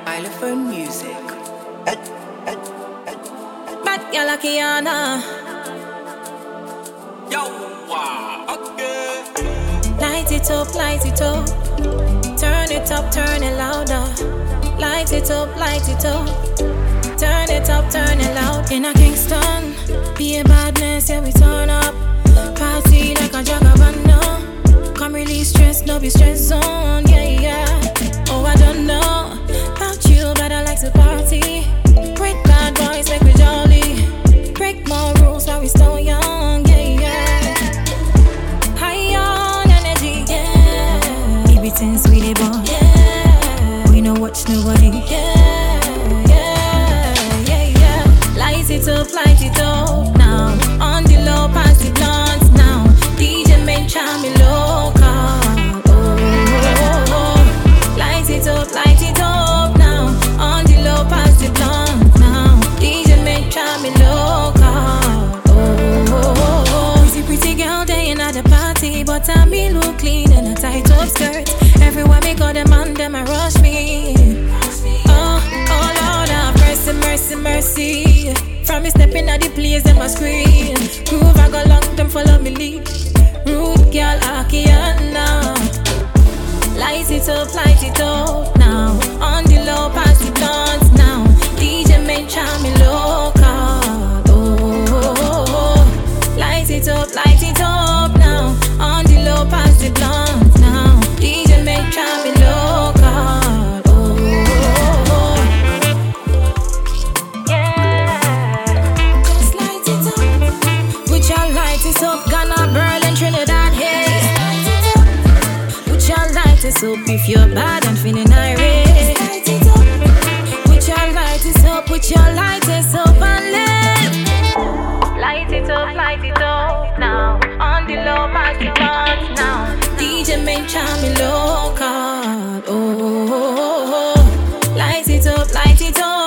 Xylophone music. Bad girl like Kiana. Yo, okay. Light it up, light it up. Turn it up, turn it louder. Light it up, light it up. Turn it up, turn it loud. In a Kingston, be a badness, yeah we turn up. Party like a jagabanda. Come release stress, no be stress zone, yeah, yeah. Oh, I don't know about you, but I like to party. Break bad boys like we jolly. Break more rules while we still young, yeah, yeah. High on energy, yeah. Everything sweetie boy, yeah. We no watch nobody, yeah, yeah, yeah, yeah. Light it up now. On the low, pass the blunts now. DJ make charm local. Light it up now. On the low, pass the blunt now. DJ make charm local. Pretty girl day in at the party, but I me look clean in a tight up skirt. Everywhere me go, them and them a rush me. Oh Lord, have mercy, mercy, mercy. From me stepping at the place, them a scream. Groove I go lock, them follow me lead. Rude girl, Akiana. Light it up now. On the low, pass the blunts now. DJ make charm me local. Light it up now. On the low, pass the blunt now. DJ make charm me local. Light it up, Ghana, Berlin, Trinidad, hey. Put your lighters up if you're bad and feeling irate. Put your lighters up, put your lighters up and let. Light it up now. On the low, pass the buns now. DJ make charm me local. Oh, light it up.